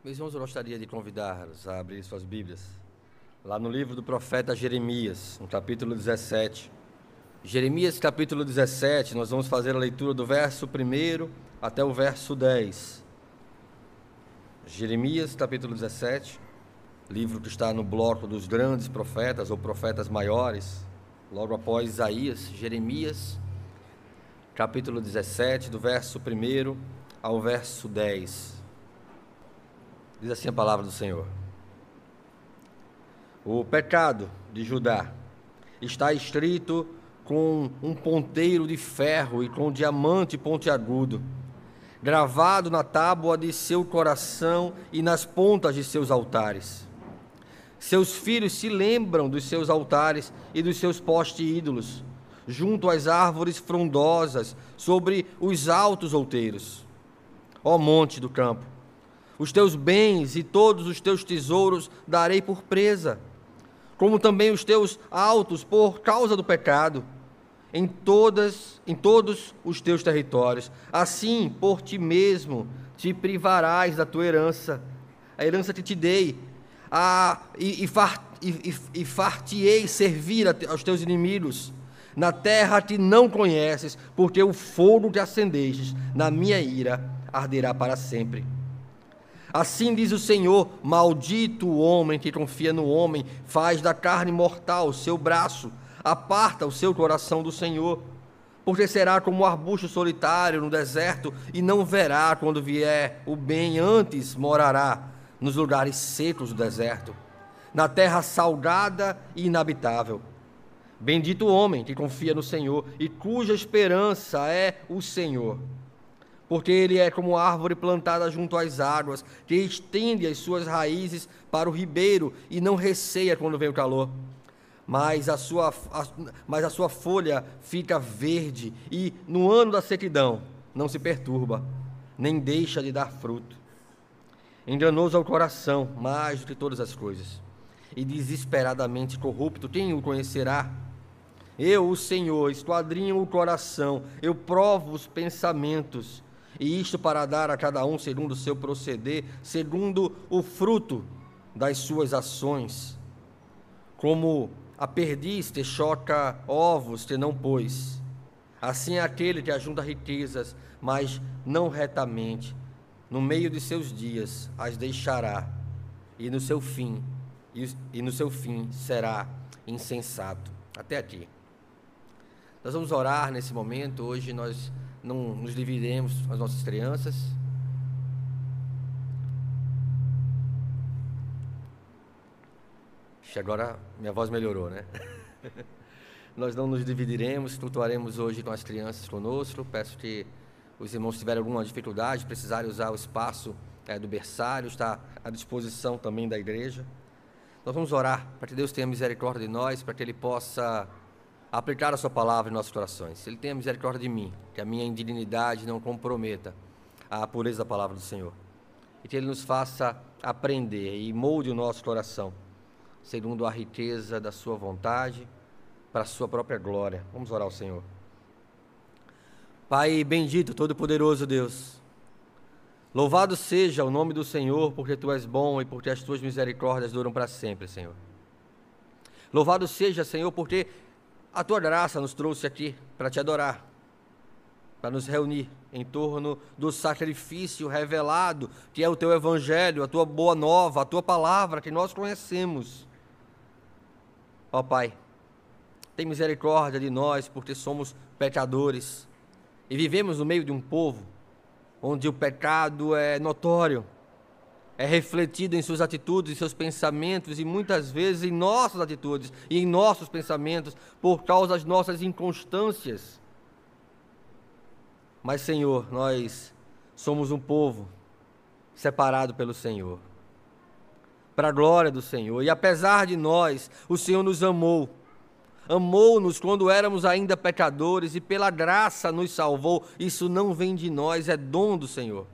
Meus irmãos, eu gostaria de convidá-los a abrir suas Bíblias, lá no livro do profeta Jeremias, no capítulo 17. Jeremias, capítulo 17, nós vamos fazer a leitura do verso 1 até o verso 10. Jeremias, capítulo 17, livro que está no bloco dos grandes profetas, ou profetas maiores, logo após Isaías. Jeremias, capítulo 17, do verso 1 ao verso 10. Diz assim a palavra do Senhor: o pecado de Judá está escrito com um ponteiro de ferro e com diamante pontiagudo, gravado na tábua de seu coração e nas pontas de seus altares. Seus filhos se lembram dos seus altares e dos seus postes ídolos, junto às árvores frondosas, sobre os altos outeiros. Ó monte do campo, os teus bens e todos os teus tesouros darei por presa, como também os teus altos por causa do pecado, em todos os teus territórios. Assim, por ti mesmo, te privarás da tua herança, a herança que te dei, e far-te-ei servir aos teus inimigos, na terra que não conheces, porque o fogo que acendestes na minha ira arderá para sempre. Assim diz o Senhor: maldito o homem que confia no homem, faz da carne mortal o seu braço, aparta o seu coração do Senhor, porque será como um arbusto solitário no deserto, e não verá quando vier o bem, antes morará nos lugares secos do deserto, na terra salgada e inabitável. Bendito o homem que confia no Senhor e cuja esperança é o Senhor. Porque ele é como árvore plantada junto às águas, que estende as suas raízes para o ribeiro e não receia quando vem o calor. Mas a sua folha fica verde e no ano da sequidão não se perturba, nem deixa de dar fruto. Enganoso é o coração mais do que todas as coisas, e desesperadamente corrupto, quem o conhecerá? Eu, o Senhor, esquadrinho o coração, eu provo os pensamentos, e isto para dar a cada um segundo o seu proceder, segundo o fruto das suas ações. Como a perdiz que choca ovos que não pôs, assim é aquele que ajunta riquezas, mas não retamente, no meio de seus dias as deixará, e no seu fim será insensato. Até aqui. Nós vamos orar nesse momento. Hoje nós não nos dividiremos com as nossas crianças. Agora minha voz melhorou, né? Nós não nos dividiremos, cultuaremos hoje com as crianças conosco. Peço que os irmãos, se tiverem alguma dificuldade, precisarem usar o espaço do berçário, está à disposição também da igreja. Nós vamos orar para que Deus tenha misericórdia de nós, para que Ele possa aplicar a sua palavra em nossos corações. Se Ele tenha misericórdia de mim, que a minha indignidade não comprometa a pureza da palavra do Senhor, e que Ele nos faça aprender e molde o nosso coração segundo a riqueza da sua vontade, para a sua própria glória. Vamos orar ao Senhor. Pai bendito, todo-poderoso Deus, louvado seja o nome do Senhor, porque Tu és bom e porque as Tuas misericórdias duram para sempre, Senhor. Louvado seja, Senhor, porque a Tua graça nos trouxe aqui para Te adorar, para nos reunir em torno do sacrifício revelado, que é o Teu Evangelho, a Tua boa nova, a Tua palavra que nós conhecemos. Ó Pai, tem misericórdia de nós, porque somos pecadores e vivemos no meio de um povo onde o pecado é notório, é refletido em suas atitudes, em seus pensamentos, e muitas vezes em nossas atitudes e em nossos pensamentos, por causa das nossas inconstâncias. Mas, Senhor, nós somos um povo separado pelo Senhor, para a glória do Senhor, e apesar de nós, o Senhor nos amou, amou-nos quando éramos ainda pecadores, e pela graça nos salvou. Isso não vem de nós, é dom do Senhor,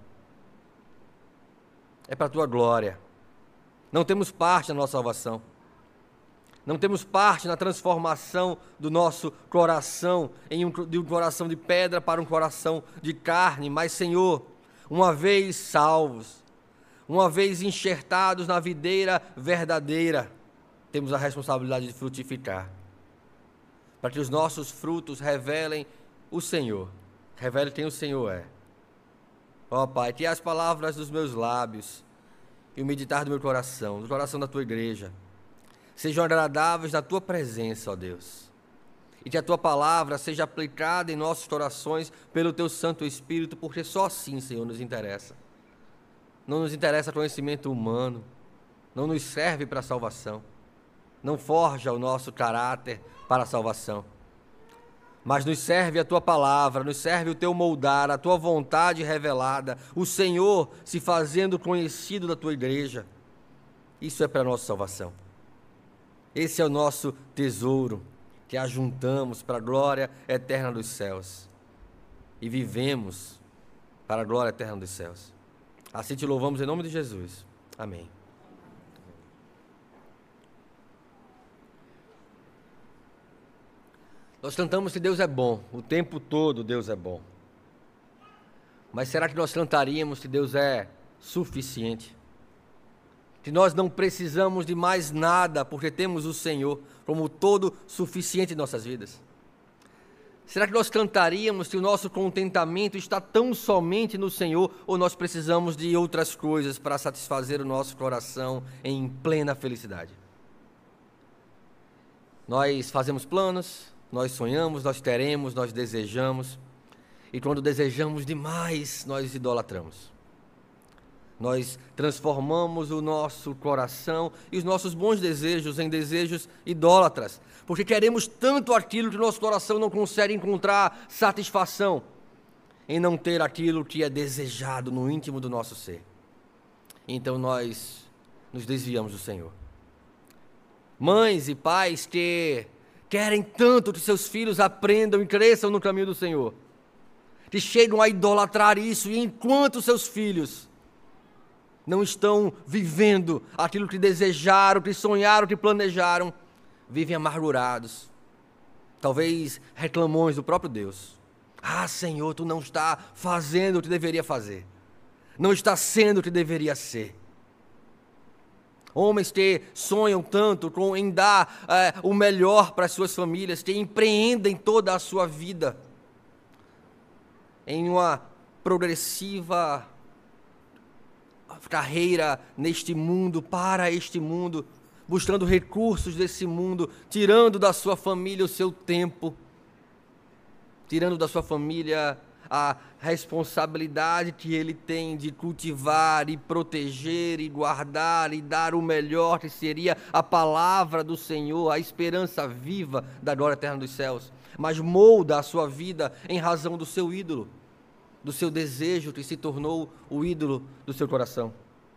é para a Tua glória. Não temos parte na nossa salvação, não temos parte na transformação do nosso coração, de um coração de pedra para um coração de carne, mas, Senhor, uma vez salvos, uma vez enxertados na videira verdadeira, temos a responsabilidade de frutificar, para que os nossos frutos revelem o Senhor, revelem quem o Senhor é. Ó Pai, que as palavras dos meus lábios e o meditar do meu coração, do coração da tua igreja, sejam agradáveis na tua presença, ó Deus, e que a tua palavra seja aplicada em nossos corações pelo teu Santo Espírito, porque só assim, Senhor, nos interessa. Não nos interessa conhecimento humano, não nos serve para a salvação, não forja o nosso caráter para a salvação, mas nos serve a tua palavra, nos serve o teu moldar, a tua vontade revelada, o Senhor se fazendo conhecido da tua igreja. Isso é para a nossa salvação. Esse é o nosso tesouro, que ajuntamos para a glória eterna dos céus e vivemos para a glória eterna dos céus. Assim te louvamos em nome de Jesus. Amém. Nós cantamos que Deus é bom, o tempo todo Deus é bom. Mas será que nós cantaríamos que Deus é suficiente? Que nós não precisamos de mais nada, porque temos o Senhor como todo suficiente em nossas vidas? Será que nós cantaríamos que o nosso contentamento está tão somente no Senhor, ou nós precisamos de outras coisas para satisfazer o nosso coração em plena felicidade? Nós fazemos planos, nós sonhamos, nós teremos, nós desejamos, e quando desejamos demais, nós idolatramos. Nós transformamos o nosso coração e os nossos bons desejos em desejos idólatras, porque queremos tanto aquilo que o nosso coração não consegue encontrar satisfação em não ter aquilo que é desejado no íntimo do nosso ser. Então nós nos desviamos do Senhor. Mães e pais que querem tanto que seus filhos aprendam e cresçam no caminho do Senhor, que chegam a idolatrar isso, e enquanto seus filhos não estão vivendo aquilo que desejaram, que sonharam, que planejaram, vivem amargurados, talvez reclamões do próprio Deus. Ah, Senhor, tu não está fazendo o que deveria fazer, não está sendo o que deveria ser. Homens que sonham tanto em dar o melhor para as suas famílias, que empreendem toda a sua vida em uma progressiva carreira neste mundo, para este mundo, buscando recursos desse mundo, tirando da sua família o seu tempo, tirando da sua família a responsabilidade que ele tem de cultivar e proteger e guardar e dar o melhor, que seria a palavra do Senhor, a esperança viva da glória eterna dos céus, mas molda a sua vida em razão do seu ídolo, do seu desejo que se tornou o ídolo do seu coração.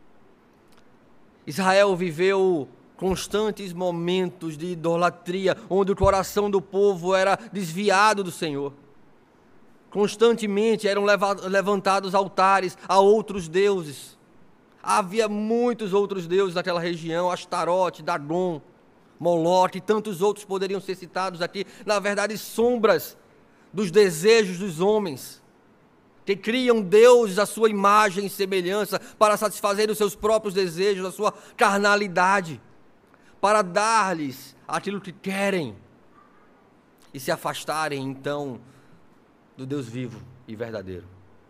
Israel viveu constantes momentos de idolatria, onde o coração do povo era desviado do Senhor. Constantemente eram levantados altares a outros deuses. Havia muitos outros deuses naquela região, Astarote, Dagon, Moloque e tantos outros poderiam ser citados aqui. Na verdade, sombras dos desejos dos homens, que criam deuses à sua imagem e semelhança para satisfazer os seus próprios desejos, a sua carnalidade, para dar-lhes aquilo que querem e se afastarem então do Deus vivo e verdadeiro.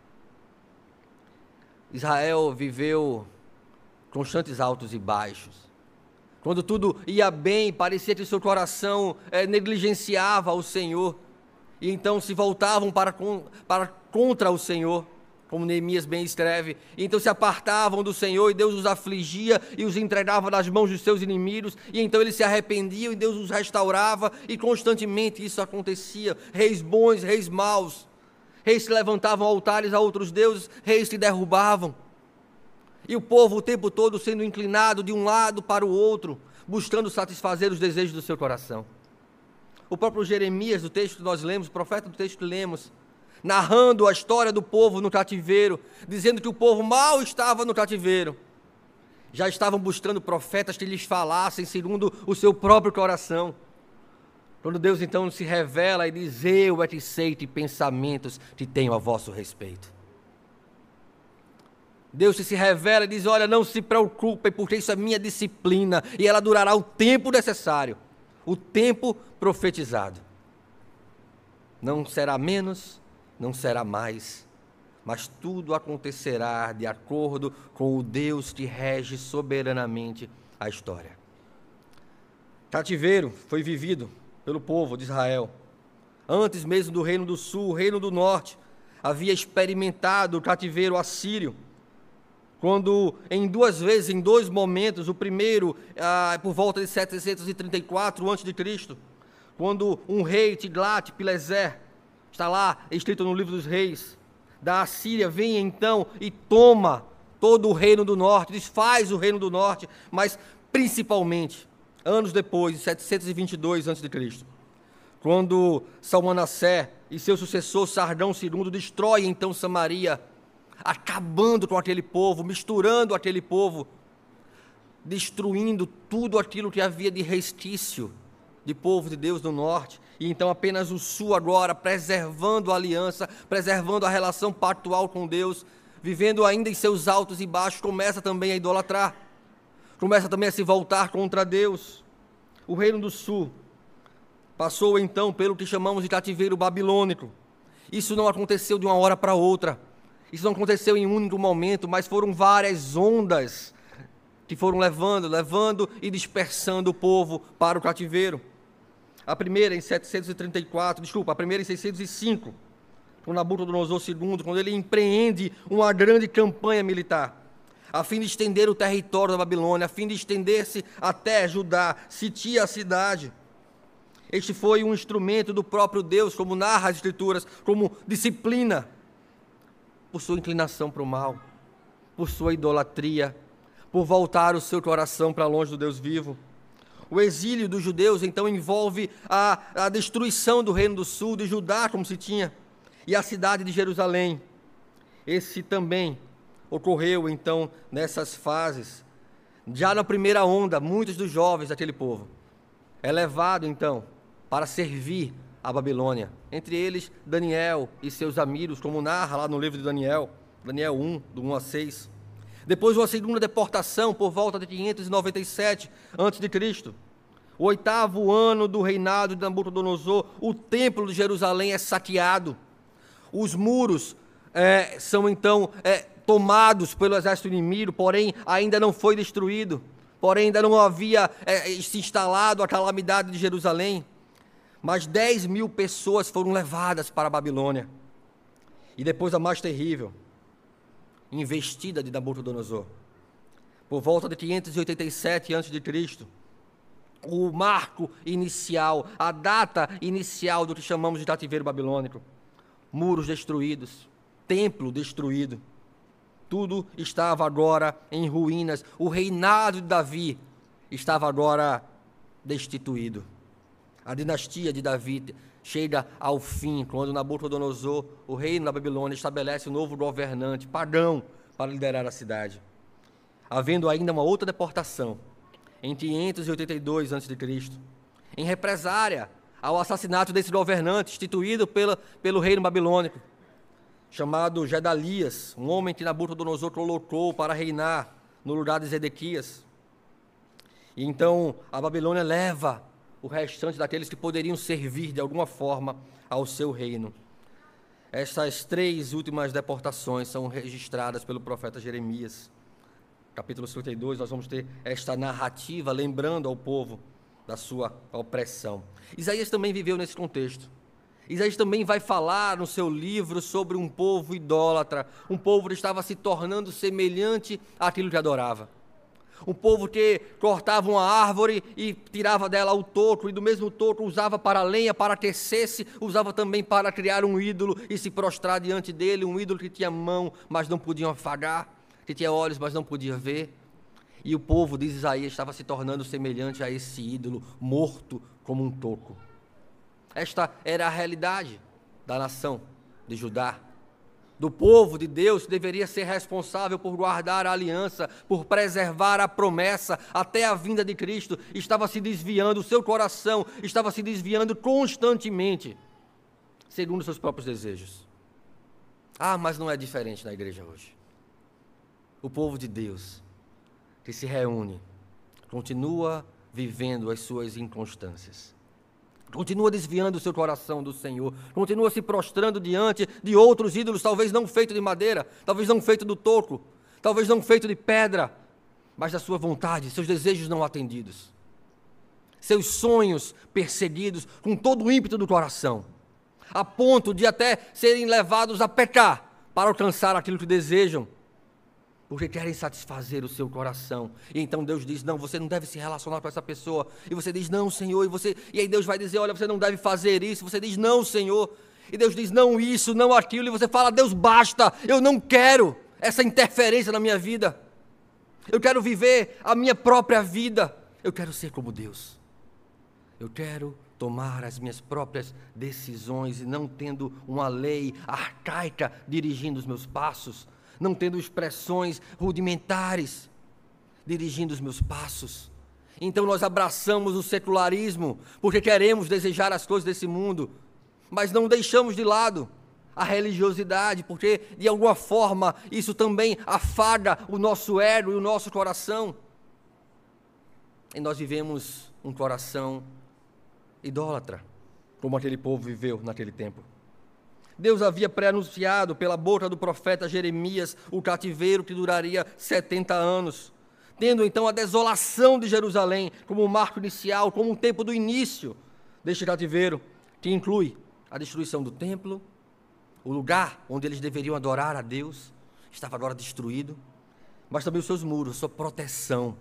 Israel viveu constantes altos e baixos. Quando tudo ia bem, parecia que seu coração negligenciava o Senhor, e então se voltavam para contra o Senhor, como Neemias bem escreve. E então se apartavam do Senhor, e Deus os afligia e os entregava nas mãos dos seus inimigos, e então eles se arrependiam e Deus os restaurava, e constantemente isso acontecia. Reis bons, reis maus, reis que levantavam altares a outros deuses, reis que derrubavam, e o povo o tempo todo sendo inclinado de um lado para o outro, buscando satisfazer os desejos do seu coração. O próprio Jeremias, do texto que nós lemos, o profeta do texto que lemos, narrando a história do povo no cativeiro, dizendo que o povo mal estava no cativeiro, já estavam buscando profetas que lhes falassem segundo o seu próprio coração. Quando Deus então se revela e diz: eu é que sei que pensamentos que tenho a vosso respeito. Deus se revela e diz: olha, não se preocupem, porque isso é minha disciplina, e ela durará o tempo necessário, o tempo profetizado. Não será menos, não será mais, mas tudo acontecerá de acordo com o Deus que rege soberanamente a história. Cativeiro foi vivido pelo povo de Israel. Antes mesmo do Reino do Sul, o Reino do Norte havia experimentado o cativeiro assírio, quando em duas vezes, em dois momentos, o primeiro por volta de 734 a.C., quando um rei, Tiglat-Pileser, está lá escrito no livro dos reis, da Assíria, vem então e toma todo o reino do norte, desfaz o reino do norte, mas principalmente, anos depois, em 722 a.C., quando Salmanassé e seu sucessor Sardão II destrói então Samaria, acabando com aquele povo, misturando aquele povo, destruindo tudo aquilo que havia de restício de povo de Deus no norte, e então apenas o sul agora, preservando a aliança, preservando a relação pactual com Deus, vivendo ainda em seus altos e baixos, começa também a idolatrar, começa também a se voltar contra Deus. O reino do sul passou então pelo que chamamos de cativeiro babilônico. Isso não aconteceu de uma hora para outra, isso não aconteceu em um único momento, mas foram várias ondas que foram levando e dispersando o povo para o cativeiro. A primeira em 605, com Nabucodonosor II, quando ele empreende uma grande campanha militar, a fim de estender o território da Babilônia, a fim de estender-se até Judá, sitia a cidade. Este foi um instrumento do próprio Deus, como narra as Escrituras, como disciplina, por sua inclinação para o mal, por sua idolatria, por voltar o seu coração para longe do Deus vivo. O exílio dos judeus, então, envolve a destruição do reino do sul, de Judá, como se tinha, e a cidade de Jerusalém. Esse também ocorreu, então, nessas fases. Já na primeira onda, muitos dos jovens daquele povo é levado, então, para servir a Babilônia. Entre eles, Daniel e seus amigos, como narra lá no livro de Daniel 1, do 1 a 6. Depois, uma segunda deportação, por volta de 597 a.C., o 8º ano do reinado de Nabucodonosor, o templo de Jerusalém é saqueado. Os muros são, então, tomados pelo exército inimigo, porém, ainda não foi destruído, porém, ainda não havia se instalado a calamidade de Jerusalém. Mas 10.000 pessoas foram levadas para a Babilônia. E depois a mais terrível, investida de Nabucodonosor. Por volta de 587 a.C., o marco inicial, a data inicial do que chamamos de cativeiro babilônico. Muros destruídos, templo destruído. Tudo estava agora em ruínas. O reinado de Davi estava agora destituído. A dinastia de Davi chega ao fim, quando Nabucodonosor, o reino da Babilônia, estabelece um novo governante pagão para liderar a cidade. Havendo ainda uma outra deportação, em 582 a.C., em represária ao assassinato desse governante, instituído pelo reino babilônico, chamado Gedalias, um homem que Nabucodonosor colocou para reinar no lugar de Zedequias. E então a Babilônia leva o restante daqueles que poderiam servir de alguma forma ao seu reino. Essas 3 últimas deportações são registradas pelo profeta Jeremias. Capítulo 52, nós vamos ter esta narrativa lembrando ao povo da sua opressão. Isaías também viveu nesse contexto. Isaías também vai falar no seu livro sobre um povo idólatra, um povo que estava se tornando semelhante àquilo que adorava. Um povo que cortava uma árvore e tirava dela o toco, e do mesmo toco usava para lenha, para aquecer-se, usava também para criar um ídolo e se prostrar diante dele, um ídolo que tinha mão, mas não podia afagar, que tinha olhos, mas não podia ver. E o povo, diz Isaías, estava se tornando semelhante a esse ídolo, morto como um toco. Esta era a realidade da nação de Judá, do povo de Deus, que deveria ser responsável por guardar a aliança, por preservar a promessa até a vinda de Cristo. Estava se desviando, o seu coração estava se desviando constantemente, segundo seus próprios desejos. Mas não é diferente na igreja hoje. o povo de Deus, que se reúne, continua vivendo as suas inconstâncias, continua desviando o seu coração do Senhor, continua se prostrando diante de outros ídolos, talvez não feito de madeira, talvez não feito do toco, talvez não feito de pedra, mas da sua vontade, seus desejos não atendidos, seus sonhos perseguidos com todo o ímpeto do coração, a ponto de até serem levados a pecar para alcançar aquilo que desejam, porque querem satisfazer o seu coração. E então Deus diz, não, você não deve se relacionar com essa pessoa. E você diz, não, Senhor. E aí Deus vai dizer, olha, você não deve fazer isso. Você diz, não, Senhor. E Deus diz, não isso, não aquilo. E você fala, Deus, basta, eu não quero essa interferência na minha vida. Eu quero viver a minha própria vida. Eu quero ser como Deus. Eu quero tomar as minhas próprias decisões e não tendo uma lei arcaica dirigindo os meus passos, não tendo expressões rudimentares dirigindo os meus passos. Então nós abraçamos o secularismo, porque queremos desejar as coisas desse mundo, mas não deixamos de lado a religiosidade, porque de alguma forma isso também afaga o nosso ego e o nosso coração. E nós vivemos um coração idólatra, como aquele povo viveu naquele tempo. Deus havia pré-anunciado pela boca do profeta Jeremias o cativeiro que duraria 70 anos, tendo então a desolação de Jerusalém como um marco inicial, como um tempo do início deste cativeiro, que inclui a destruição do templo, o lugar onde eles deveriam adorar a Deus, estava agora destruído, mas também os seus muros, a sua proteção.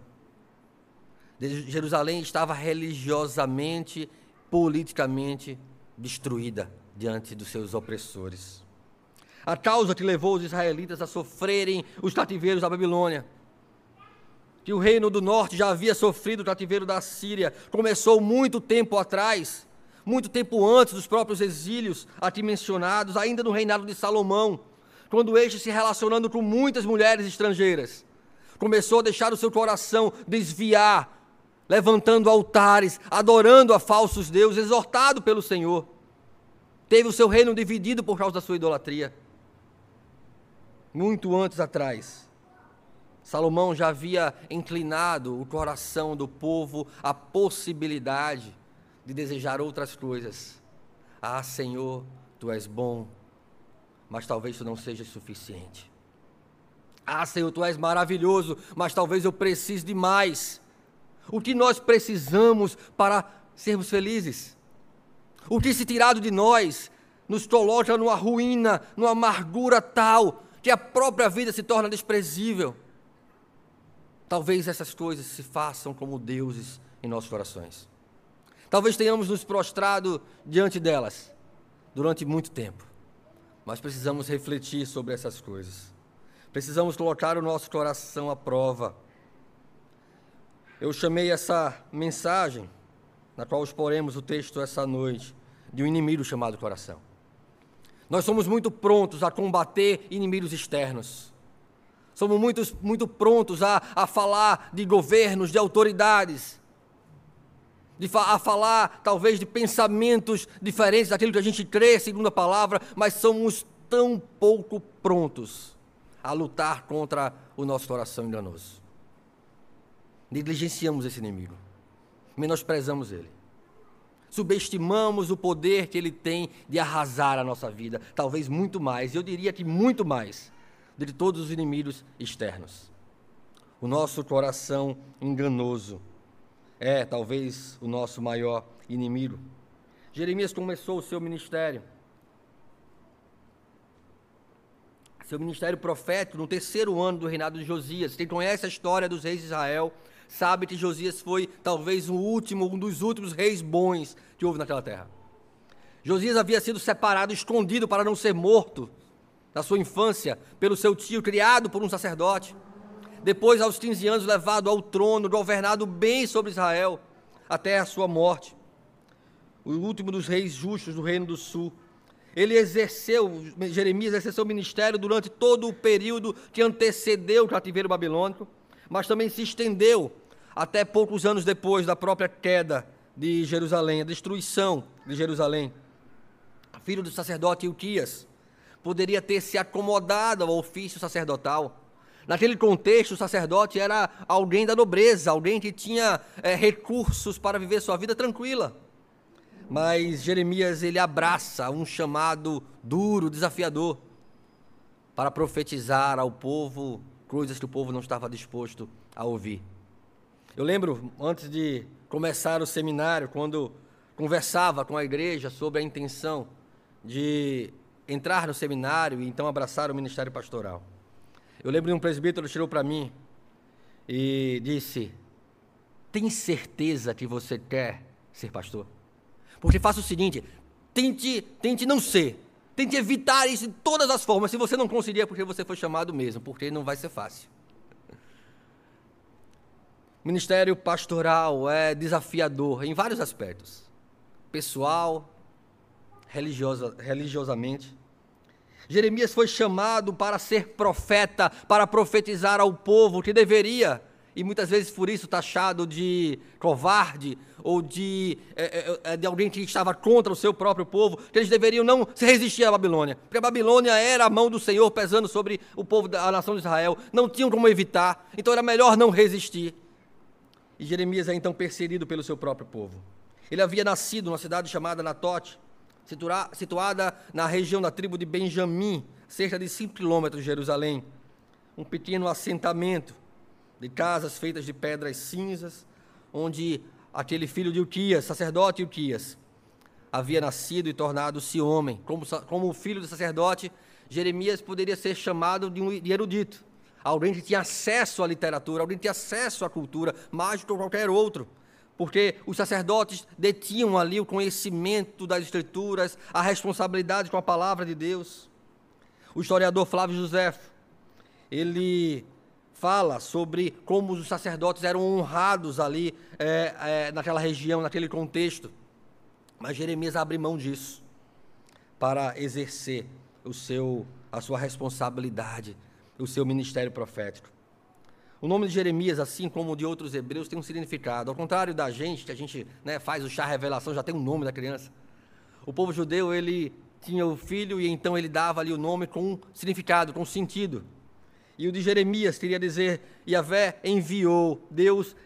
Jerusalém estava religiosamente, politicamente destruída diante dos seus opressores. A causa que levou os israelitas a sofrerem os cativeiros da Babilônia, que o reino do norte já havia sofrido o cativeiro da Síria, começou muito tempo atrás, muito tempo antes dos próprios exílios aqui mencionados, ainda no reinado de Salomão, quando este, se relacionando com muitas mulheres estrangeiras, começou a deixar o seu coração desviar, levantando altares, adorando a falsos deuses, exortado pelo Senhor. Teve o seu reino dividido por causa da sua idolatria. Muito antes atrás, Salomão já havia inclinado o coração do povo à possibilidade de desejar outras coisas. Ah, Senhor, Tu és bom, mas talvez Tu não sejas suficiente. Ah, Senhor, Tu és maravilhoso, mas talvez eu precise de mais. O que nós precisamos para sermos felizes? O que, se tirado de nós, nos coloca numa ruína, numa amargura tal, que a própria vida se torna desprezível. Talvez essas coisas se façam como deuses em nossos corações. Talvez tenhamos nos prostrado diante delas durante muito tempo, mas precisamos refletir sobre essas coisas. Precisamos colocar o nosso coração à prova. Eu chamei essa mensagem, na qual exporemos o texto essa noite, de um inimigo chamado coração. Nós somos muito prontos a combater inimigos externos. Somos muito prontos a falar de governos, de autoridades, a falar talvez de pensamentos diferentes daquilo que a gente crê segundo a palavra, mas somos tão pouco prontos a lutar contra o nosso coração enganoso. Negligenciamos esse inimigo, menosprezamos ele, subestimamos o poder que ele tem de arrasar a nossa vida, talvez muito mais, eu diria que muito mais, de todos os inimigos externos. O nosso coração enganoso é talvez o nosso maior inimigo. Jeremias começou o seu ministério profético no 3º ano do reinado de Josias. Quem conhece a história dos reis de Israel sabe que Josias foi talvez um dos últimos reis bons que houve naquela terra. Josias havia sido separado, escondido para não ser morto na sua infância pelo seu tio, criado por um sacerdote. Depois, aos 15 anos, levado ao trono, governado bem sobre Israel, até a sua morte. O último dos reis justos do reino do sul. Jeremias exerceu o ministério durante todo o período que antecedeu o cativeiro babilônico, mas também se estendeu até poucos anos depois da própria queda de Jerusalém, a destruição de Jerusalém. Filho do sacerdote Hilquias, poderia ter se acomodado ao ofício sacerdotal, Naquele contexto, o sacerdote era alguém da nobreza, alguém que tinha recursos para viver sua vida tranquila. Mas Jeremias, ele abraça um chamado duro, desafiador, para profetizar ao povo coisas que o povo não estava disposto a ouvir. Eu lembro, antes de começar o seminário, quando conversava com a igreja sobre a intenção de entrar no seminário e então abraçar o ministério pastoral. Eu lembro de um presbítero que chegou para mim e disse: tem certeza que você quer ser pastor? Porque faça o seguinte, tente não ser, tente evitar isso de todas as formas. Se você não conseguir, é porque você foi chamado mesmo, porque não vai ser fácil. O ministério pastoral é desafiador em vários aspectos. Pessoal, religiosamente. Jeremias foi chamado para ser profeta, para profetizar ao povo que deveria, e muitas vezes por isso taxado de covarde, ou de alguém que estava contra o seu próprio povo, que eles deveriam não se resistir à Babilônia, porque a Babilônia era a mão do Senhor pesando sobre o povo da nação de Israel, não tinham como evitar, então era melhor não resistir. E Jeremias é então perseguido pelo seu próprio povo. Ele havia nascido numa cidade chamada Anatote, situada na região da tribo de Benjamim, cerca de 5 quilômetros de Jerusalém. Um pequeno assentamento de casas feitas de pedras cinzas, onde aquele filho de Ilquias, sacerdote Ilquias, havia nascido e tornado-se homem. Como filho do sacerdote, Jeremias poderia ser chamado de erudito, alguém que tinha acesso à literatura, alguém que tinha acesso à cultura, mais do que qualquer outro, porque os sacerdotes detinham ali o conhecimento das Escrituras, a responsabilidade com a palavra de Deus. O historiador Flávio Joséfo, ele fala sobre como os sacerdotes eram honrados ali naquela região, naquele contexto, mas Jeremias abre mão disso para exercer a sua responsabilidade, o seu ministério profético. O nome de Jeremias, assim como o de outros hebreus, tem um significado. Ao contrário da gente, que a gente faz o chá revelação, já tem um nome da criança. O povo judeu, ele tinha o filho e então ele dava ali o nome com um significado, com um sentido. E o de Jeremias queria dizer: Yahvé enviou, Deus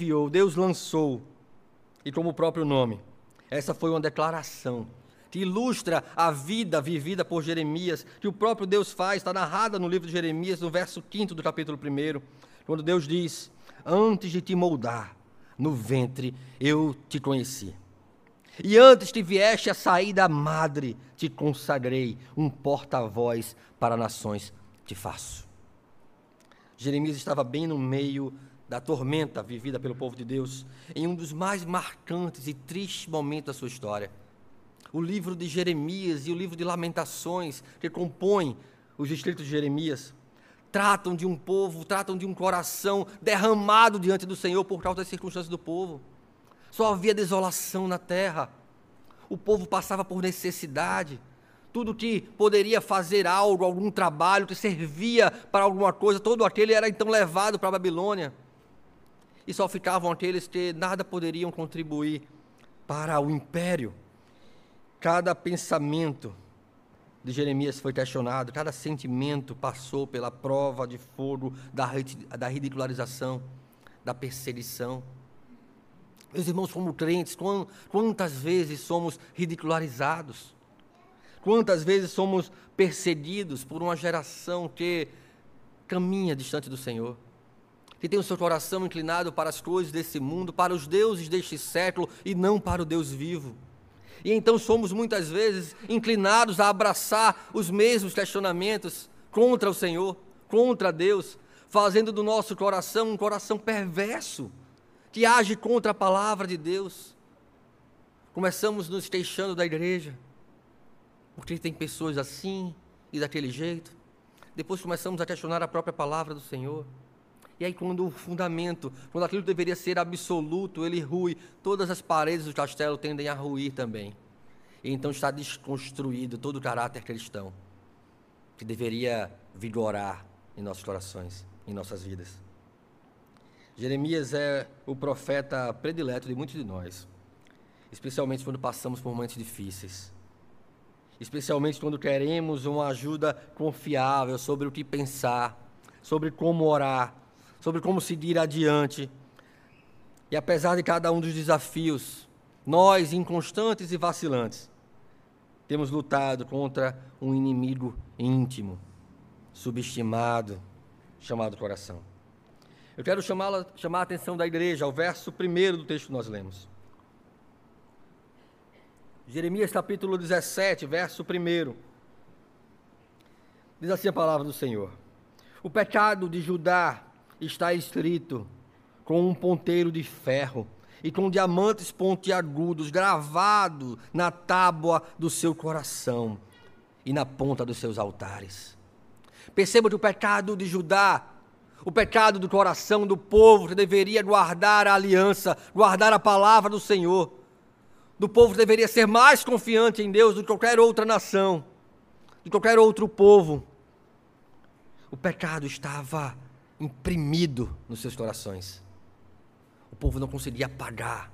lançou. E como o próprio nome, essa foi uma declaração que ilustra a vida vivida por Jeremias, que o próprio Deus faz, está narrada no livro de Jeremias, no verso 5º do capítulo 1º, quando Deus diz: antes de te moldar no ventre, eu te conheci. E antes que vieste a sair da madre, te consagrei, um porta-voz para nações te faço. Jeremias estava bem no meio da tormenta vivida pelo povo de Deus, em um dos mais marcantes e tristes momentos da sua história. O livro de Jeremias e o livro de Lamentações, que compõem os escritos de Jeremias, tratam de um povo, tratam de um coração derramado diante do Senhor por causa das circunstâncias do povo. Só havia desolação na terra, o povo passava por necessidade, tudo que poderia fazer algo, algum trabalho, que servia para alguma coisa, todo aquele era então levado para a Babilônia. E só ficavam aqueles que nada poderiam contribuir para o império. Cada pensamento de Jeremias foi questionado, cada sentimento passou pela prova de fogo da ridicularização, da perseguição. Meus irmãos, como crentes, quantas vezes somos ridicularizados? Quantas vezes somos perseguidos por uma geração que caminha distante do Senhor, que tem o seu coração inclinado para as coisas desse mundo, para os deuses deste século e não para o Deus vivo. E então somos muitas vezes inclinados a abraçar os mesmos questionamentos contra o Senhor, contra Deus, fazendo do nosso coração um coração perverso, que age contra a palavra de Deus. Começamos nos queixando da igreja, porque tem pessoas assim e daquele jeito. Depois começamos a questionar a própria palavra do Senhor. E aí quando o fundamento, quando aquilo deveria ser absoluto, ele rui, todas as paredes do castelo tendem a ruir também. E então está desconstruído todo o caráter cristão, que deveria vigorar em nossos corações, em nossas vidas. Jeremias é o profeta predileto de muitos de nós, especialmente quando passamos por momentos difíceis. Especialmente quando queremos uma ajuda confiável sobre o que pensar, sobre como orar, sobre como seguir adiante. E apesar de cada um dos desafios, nós, inconstantes e vacilantes, temos lutado contra um inimigo íntimo, subestimado, chamado coração. Eu quero chamar a atenção da igreja ao verso 1 do texto que nós lemos. Jeremias capítulo 17, verso 1. Diz assim a palavra do Senhor: o pecado de Judá está escrito com um ponteiro de ferro e com diamantes pontiagudos gravado na tábua do seu coração e na ponta dos seus altares. Perceba que o pecado de Judá, o pecado do coração do povo que deveria guardar a aliança, guardar a palavra do Senhor, do povo que deveria ser mais confiante em Deus do que qualquer outra nação, de qualquer outro povo. O pecado estava imprimido nos seus corações. O povo não conseguia apagar.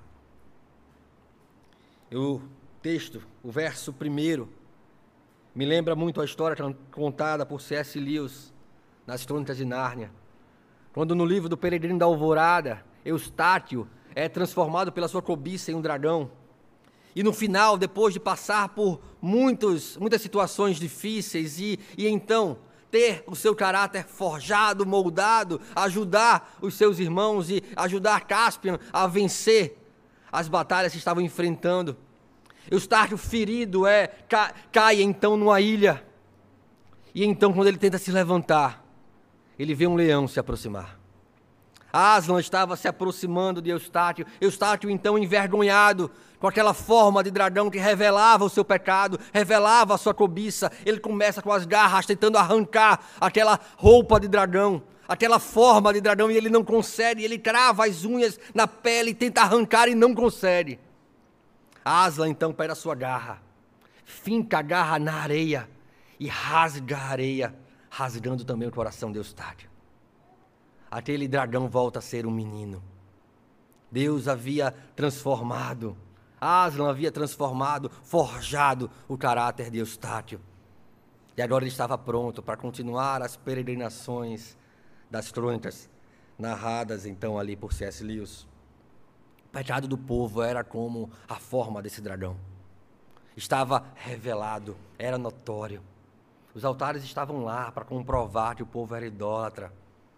O texto, o verso 1, me lembra muito a história contada por C.S. Lewis nas Crônicas de Nárnia, quando no livro do Peregrino da Alvorada, Eustáquio é transformado pela sua cobiça em um dragão. E no final, depois de passar por muitas situações difíceis e então ter o seu caráter forjado, moldado, ajudar os seus irmãos e ajudar Caspian a vencer as batalhas que estavam enfrentando, Eustáquio, ferido, cai então numa ilha. E então, quando ele tenta se levantar, ele vê um leão se aproximar. Aslan estava se aproximando de Eustáquio. Eustáquio, então, envergonhado, com aquela forma de dragão que revelava o seu pecado, revelava a sua cobiça, ele começa com as garras tentando arrancar aquela roupa de dragão, aquela forma de dragão, e ele não consegue. Ele crava as unhas na pele e tenta arrancar e não consegue. Aslan, então, pega a sua garra, finca a garra na areia e rasga a areia, rasgando também o coração de Eustáquio. Aquele dragão volta a ser um menino. Deus havia transformado, Aslan havia transformado, forjado o caráter de Eustáquio. E agora ele estava pronto para continuar as peregrinações das crônicas, narradas então ali por C.S. Lewis. O pecado do povo era como a forma desse dragão. Estava revelado, era notório. Os altares estavam lá para comprovar que o povo era idólatra.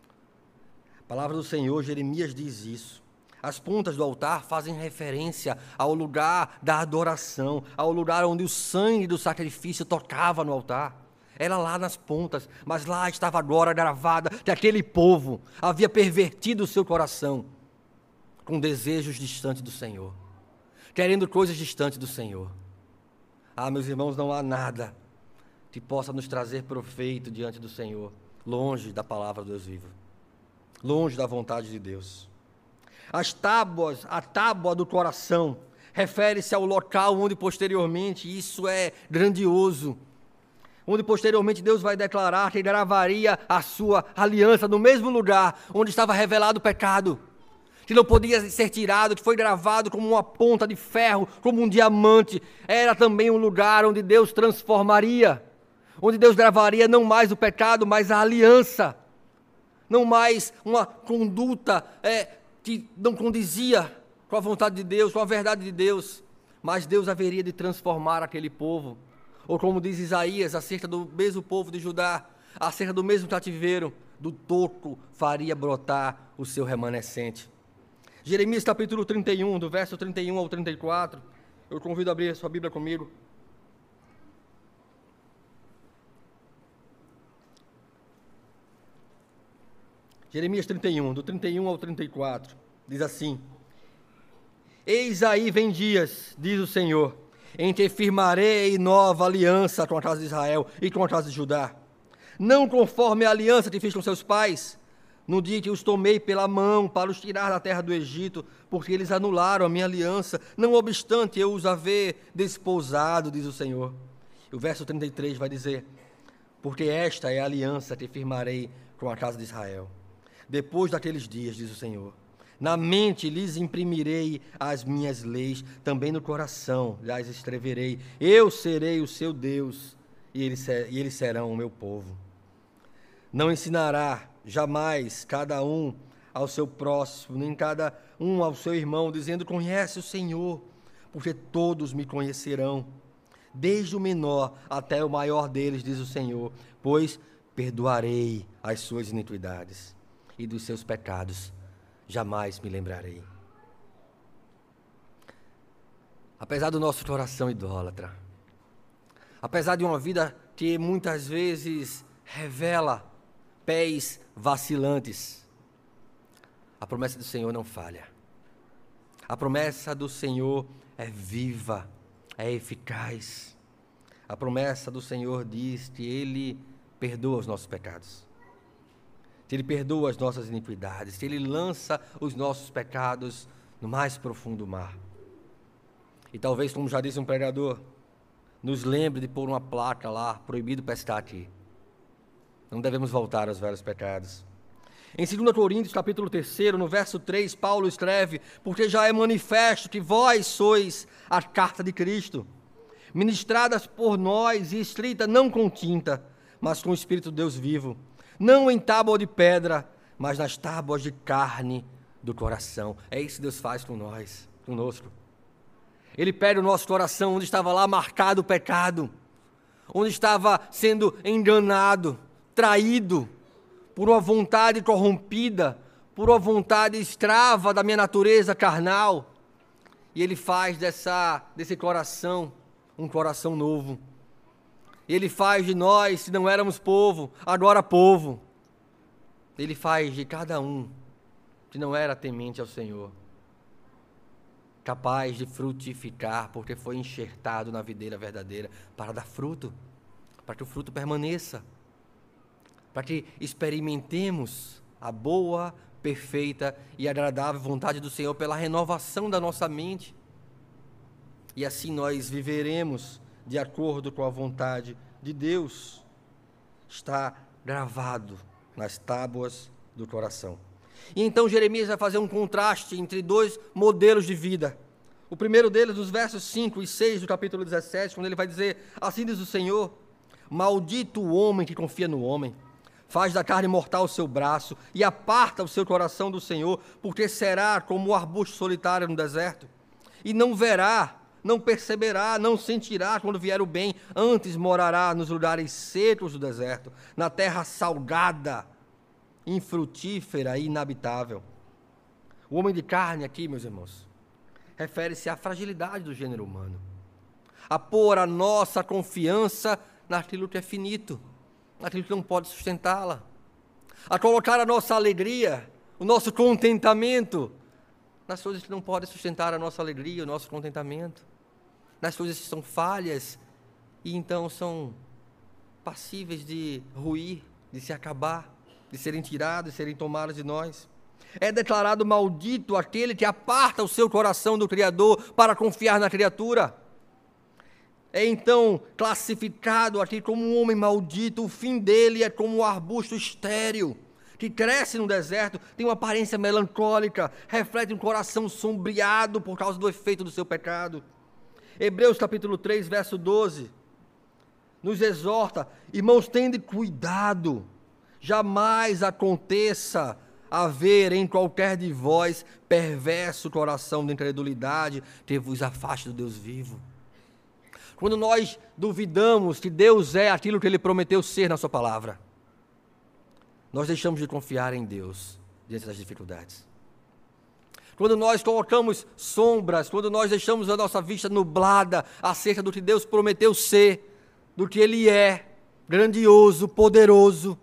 A palavra do Senhor, Jeremias diz isso. As pontas do altar fazem referência ao lugar da adoração, ao lugar onde o sangue do sacrifício tocava no altar. Era lá nas pontas, mas lá estava agora gravada que aquele povo havia pervertido o seu coração com desejos distantes do Senhor, querendo coisas distantes do Senhor. Ah, meus irmãos, não há nada que possa nos trazer proveito diante do Senhor, longe da palavra do Deus vivo, longe da vontade de Deus. A tábua do coração, refere-se ao local onde posteriormente, isso é grandioso, onde posteriormente Deus vai declarar que gravaria a sua aliança no mesmo lugar onde estava revelado o pecado, que não podia ser tirado, que foi gravado como uma ponta de ferro, como um diamante. Era também um lugar onde Deus transformaria, onde Deus gravaria não mais o pecado, mas a aliança, não mais uma conduta que não condizia com a vontade de Deus, com a verdade de Deus, mas Deus haveria de transformar aquele povo, ou como diz Isaías, acerca do mesmo povo de Judá, acerca do mesmo cativeiro, do toco faria brotar o seu remanescente. Jeremias capítulo 31, do verso 31 ao 34, eu convido a abrir a sua Bíblia comigo. Jeremias 31, do 31 ao 34, diz assim: Eis aí vem dias, diz o Senhor, em que firmarei nova aliança com a casa de Israel e com a casa de Judá, não conforme a aliança que fiz com seus pais, no dia que os tomei pela mão para os tirar da terra do Egito, porque eles anularam a minha aliança, não obstante eu os haver desposado, diz o Senhor. E o verso 33 vai dizer: porque esta é a aliança que firmarei com a casa de Israel. Depois daqueles dias, diz o Senhor, na mente lhes imprimirei as minhas leis, também no coração lhes escreverei. Eu serei o seu Deus, e eles serão o meu povo. Não ensinará jamais cada um ao seu próximo, nem cada um ao seu irmão, dizendo: conhece o Senhor, porque todos me conhecerão, desde o menor até o maior deles, diz o Senhor, pois perdoarei as suas iniquidades e dos seus pecados jamais me lembrarei. Apesar do nosso coração idólatra, apesar de uma vida que muitas vezes revela pés vacilantes, a promessa do Senhor não falha. A promessa do Senhor é viva, é eficaz. A promessa do Senhor diz que Ele perdoa os nossos pecados, que Ele perdoa as nossas iniquidades, que Ele lança os nossos pecados no mais profundo mar. E talvez, como já disse um pregador, nos lembre de pôr uma placa lá: proibido pescar aqui. Não devemos voltar aos velhos pecados. Em 2 Coríntios, capítulo 3, no verso 3, Paulo escreve: porque já é manifesto que vós sois a carta de Cristo, ministradas por nós e escrita não com tinta, mas com o Espírito de Deus vivo, não em tábua de pedra, mas nas tábuas de carne do coração. É isso que Deus faz com nós, conosco. Ele pega o nosso coração, onde estava lá marcado o pecado, onde estava sendo enganado, traído por uma vontade corrompida, por uma vontade escrava da minha natureza carnal. E Ele faz desse coração um coração novo. Ele faz de nós, se não éramos povo, agora povo. Ele faz de cada um que não era temente ao Senhor capaz de frutificar, porque foi enxertado na videira verdadeira para dar fruto, para que o fruto permaneça, para que experimentemos a boa, perfeita e agradável vontade do Senhor pela renovação da nossa mente. E assim nós viveremos de acordo com a vontade de Deus. Está gravado nas tábuas do coração. E então Jeremias vai fazer um contraste entre dois modelos de vida. O primeiro deles, dos versos 5 e 6 do capítulo 17, quando ele vai dizer: assim diz o Senhor, maldito o homem que confia no homem, faz da carne mortal o seu braço e aparta o seu coração do Senhor, porque será como o arbusto solitário no deserto, e não verá, não perceberá, não sentirá quando vier o bem, antes morará nos lugares secos do deserto, na terra salgada, infrutífera e inabitável. O homem de carne aqui, meus irmãos, refere-se à fragilidade do gênero humano, a pôr a nossa confiança naquilo que é finito, naquilo que não pode sustentá-la, a colocar a nossa alegria, o nosso contentamento nas coisas que não podem sustentar a nossa alegria, o nosso contentamento, nas coisas que são falhas e então são passíveis de ruir, de se acabar, de serem tirados, de serem tomados de nós. É declarado maldito aquele que aparta o seu coração do Criador para confiar na criatura. É então classificado aqui como um homem maldito. O fim dele é como um arbusto estéril, que cresce no deserto, tem uma aparência melancólica, reflete um coração sombreado por causa do efeito do seu pecado. Hebreus capítulo 3, verso 12, nos exorta: irmãos, tende cuidado, jamais aconteça haver em qualquer de vós perverso coração de incredulidade que vos afaste do Deus vivo. Quando nós duvidamos que Deus é aquilo que Ele prometeu ser na sua palavra, nós deixamos de confiar em Deus diante das dificuldades. Quando nós colocamos sombras, quando nós deixamos a nossa vista nublada acerca do que Deus prometeu ser, do que Ele é, grandioso, poderoso,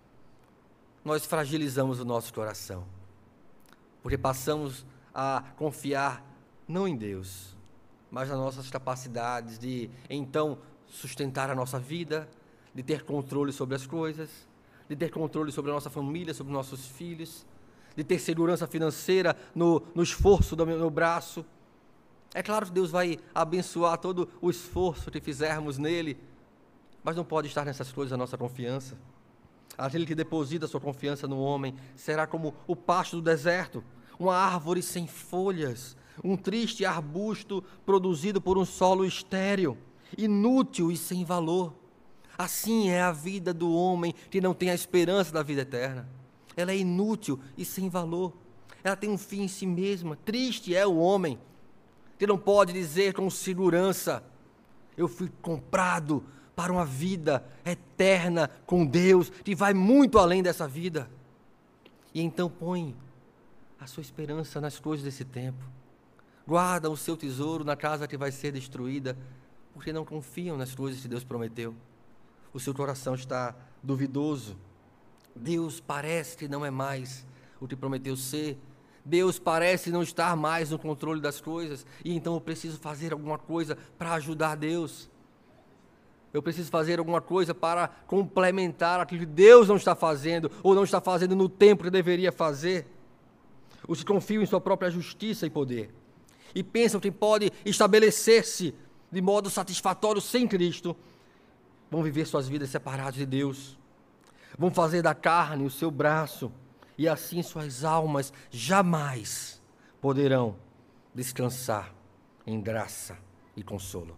nós fragilizamos o nosso coração, porque passamos a confiar não em Deus, mas nas nossas capacidades de, então, sustentar a nossa vida, de ter controle sobre as coisas, de ter controle sobre a nossa família, sobre nossos filhos, de ter segurança financeira no esforço do meu braço. É claro que Deus vai abençoar todo o esforço que fizermos nele, mas não pode estar nessas coisas a nossa confiança. Aquele que deposita sua confiança no homem será como o pasto do deserto, uma árvore sem folhas, um triste arbusto produzido por um solo estéril, inútil e sem valor. Assim é a vida do homem que não tem a esperança da vida eterna. ela é inútil e sem valor. Ela tem um fim em si mesma. Triste é o homem que não pode dizer com segurança: eu fui comprado para uma vida eterna com Deus, que vai muito além dessa vida. E então põe a sua esperança nas coisas desse tempo. Guarda o seu tesouro na casa que vai ser destruída, porque não confiam nas coisas que Deus prometeu. O seu coração está duvidoso. Deus parece que não é mais o que prometeu ser. Deus parece não estar mais no controle das coisas. E então eu preciso fazer alguma coisa para ajudar Deus. Eu preciso fazer alguma coisa para complementar aquilo que Deus não está fazendo, ou não está fazendo no tempo que deveria fazer. Os que confiam em sua própria justiça e poder, e pensam que pode estabelecer-se de modo satisfatório sem Cristo, vão viver suas vidas separados de Deus. Vão fazer da carne o seu braço, e assim suas almas jamais poderão descansar em graça e consolo.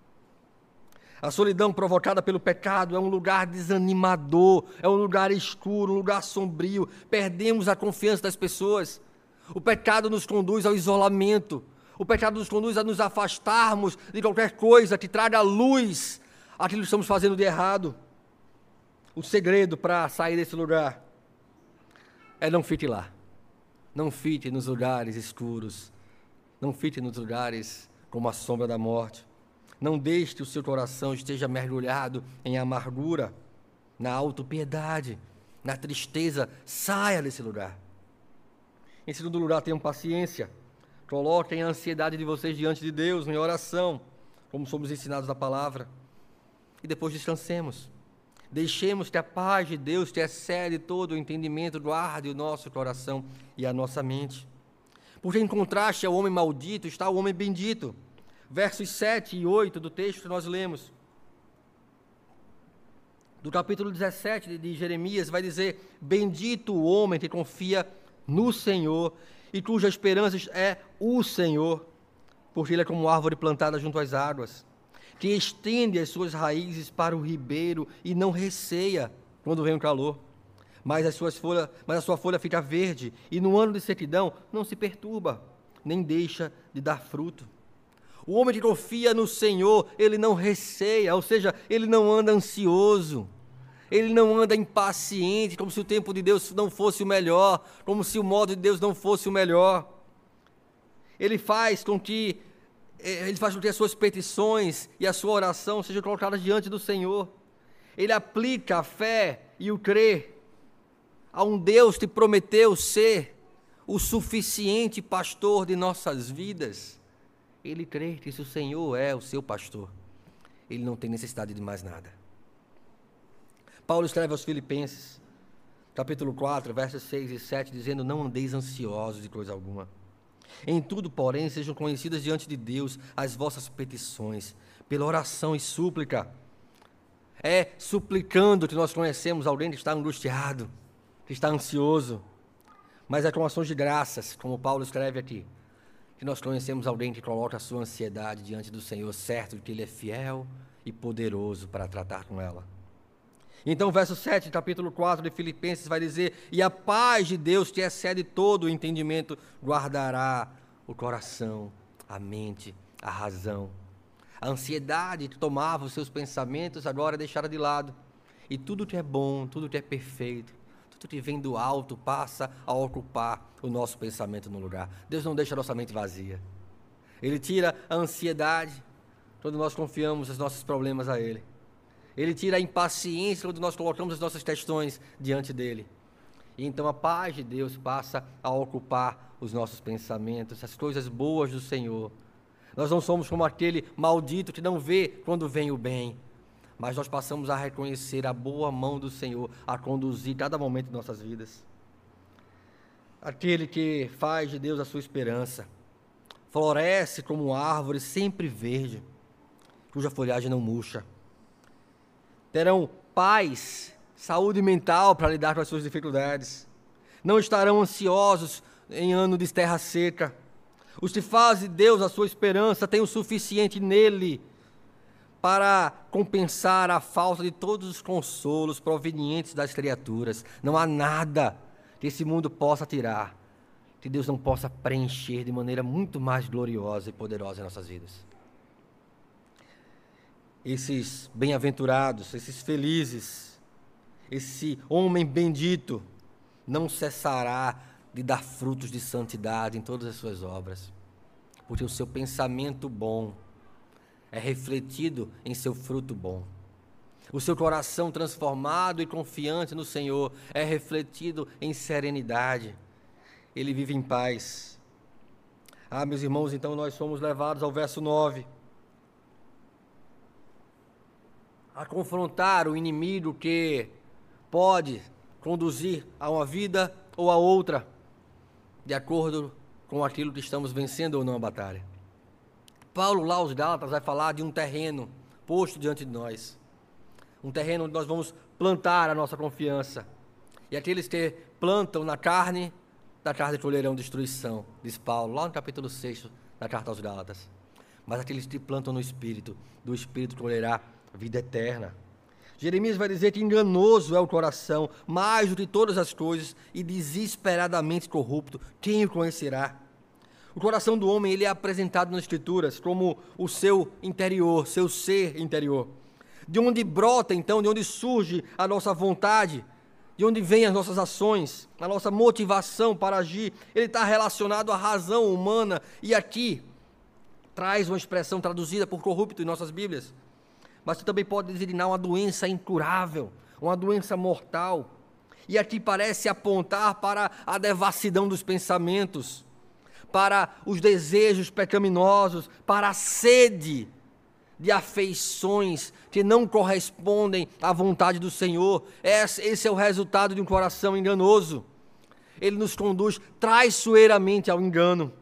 A solidão provocada pelo pecado é um lugar desanimador, é um lugar escuro, um lugar sombrio. Perdemos a confiança das pessoas. O pecado nos conduz ao isolamento. O pecado nos conduz a nos afastarmos de qualquer coisa que traga à luz aquilo que estamos fazendo de errado. O segredo para sair desse lugar é: não fique lá. Não fique nos lugares escuros. Não fique nos lugares como a sombra da morte. Não deixe que o seu coração esteja mergulhado em amargura, na autopiedade, na tristeza. Saia desse lugar. Em segundo lugar, tenham paciência. Coloquem a ansiedade de vocês diante de Deus, em oração, como somos ensinados na palavra. E depois descansemos. Deixemos que a paz de Deus, que excede todo o entendimento, guarde o nosso coração e a nossa mente. Porque em contraste ao homem maldito está o homem bendito. Versos 7 e 8 do texto que nós lemos, do capítulo 17 de Jeremias, vai dizer: bendito o homem que confia no Senhor e cuja esperança é o Senhor, porque ele é como árvore plantada junto às águas, que estende as suas raízes para o ribeiro e não receia quando vem o calor, mas a sua folha fica verde, e no ano de sequidão não se perturba, nem deixa de dar fruto. O homem que confia no Senhor, ele não receia, ou seja, ele não anda ansioso, ele não anda impaciente, como se o tempo de Deus não fosse o melhor, como se o modo de Deus não fosse o melhor. Ele faz com que as suas petições e a sua oração sejam colocadas diante do Senhor. Ele aplica a fé e o crer a um Deus que prometeu ser o suficiente pastor de nossas vidas. Ele crê que se o Senhor é o seu pastor, ele não tem necessidade de mais nada. Paulo escreve aos Filipenses, capítulo 4, versos 6 e 7, dizendo: não andeis ansiosos de coisa alguma. Em tudo, porém, sejam conhecidas diante de Deus as vossas petições, pela oração e súplica. É suplicando que nós conhecemos alguém que está angustiado, que está ansioso, mas é com ações de graças, como Paulo escreve aqui, que nós conhecemos alguém que coloca a sua ansiedade diante do Senhor, certo de que Ele é fiel e poderoso para tratar com ela. Então o verso 7, capítulo 4 de Filipenses vai dizer: e a paz de Deus, que excede todo o entendimento, guardará o coração, a mente, a razão. A ansiedade que tomava os seus pensamentos agora é deixada de lado, e tudo que é bom, tudo que é perfeito, tudo que vem do alto passa a ocupar o nosso pensamento no lugar. Deus não deixa a nossa mente vazia. Ele tira a ansiedade quando nós confiamos os nossos problemas a Ele. Ele tira a impaciência quando nós colocamos as nossas questões diante dEle. E então a paz de Deus passa a ocupar os nossos pensamentos, as coisas boas do Senhor. Nós não somos como aquele maldito que não vê quando vem o bem, mas nós passamos a reconhecer a boa mão do Senhor a conduzir cada momento de nossas vidas. Aquele que faz de Deus a sua esperança, floresce como uma árvore sempre verde, cuja folhagem não murcha. Terão paz, saúde mental para lidar com as suas dificuldades. Não estarão ansiosos em ano de terra seca. Os que fazem de Deus a sua esperança têm o suficiente nele para compensar a falta de todos os consolos provenientes das criaturas. Não há nada que esse mundo possa tirar, que Deus não possa preencher de maneira muito mais gloriosa e poderosa em nossas vidas. Esses bem-aventurados, esses felizes, esse homem bendito não cessará de dar frutos de santidade em todas as suas obras, porque o seu pensamento bom é refletido em seu fruto bom. O seu coração transformado e confiante no Senhor é refletido em serenidade. Ele vive em paz. Meus irmãos, então nós somos levados ao verso 9. A confrontar o inimigo que pode conduzir a uma vida ou a outra, de acordo com aquilo que estamos vencendo ou não a batalha. Paulo, lá aos Gálatas, vai falar de um terreno posto diante de nós. Um terreno onde nós vamos plantar a nossa confiança. E aqueles que plantam na carne, da carne colherão destruição, diz Paulo, lá no capítulo 6 da carta aos Gálatas. Mas aqueles que plantam no Espírito, do Espírito colherá vida eterna. Jeremias vai dizer que enganoso é o coração, mais do que todas as coisas, e desesperadamente corrupto, quem o conhecerá? O coração do homem, ele é apresentado nas Escrituras como o seu interior, seu ser interior. De onde brota, então, de onde surge a nossa vontade, de onde vêm as nossas ações, a nossa motivação para agir, ele está relacionado à razão humana, e aqui traz uma expressão traduzida por corrupto em nossas Bíblias, mas que também pode designar uma doença incurável, uma doença mortal, e aqui parece apontar para a devassidão dos pensamentos, para os desejos pecaminosos, para a sede de afeições que não correspondem à vontade do Senhor. Esse é o resultado de um coração enganoso. Ele nos conduz traiçoeiramente ao engano.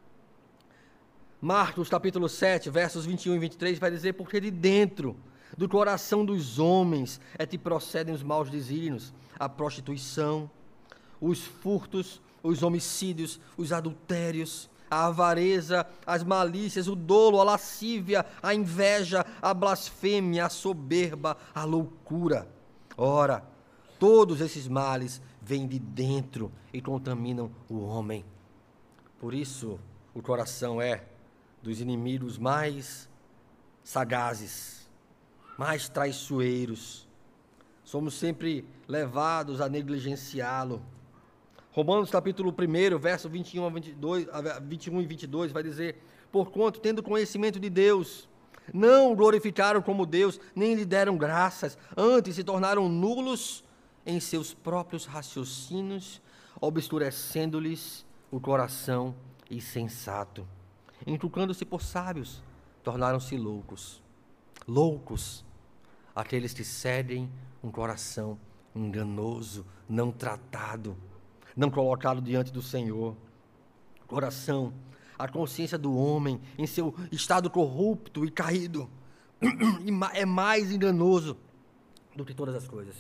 Marcos capítulo 7, versos 21 e 23 vai dizer: porque de dentro do coração dos homens é que procedem os maus desígnios, a prostituição, os furtos, os homicídios, os adultérios, a avareza, as malícias, o dolo, a lascívia, a inveja, a blasfêmia, a soberba, a loucura. Ora, todos esses males vêm de dentro e contaminam o homem. Por isso, o coração é dos inimigos mais sagazes, mais traiçoeiros. Somos sempre levados a negligenciá-lo. Romanos capítulo 1, verso 21 e 22 vai dizer: porquanto, tendo conhecimento de Deus, não o glorificaram como Deus, nem lhe deram graças, antes se tornaram nulos em seus próprios raciocínios, obscurecendo-lhes o coração insensato. Inculcando-se por sábios, tornaram-se loucos. Loucos, aqueles que seguem um coração enganoso, não tratado, não colocado diante do Senhor. Coração, a consciência do homem em seu estado corrupto e caído é mais enganoso do que todas as coisas.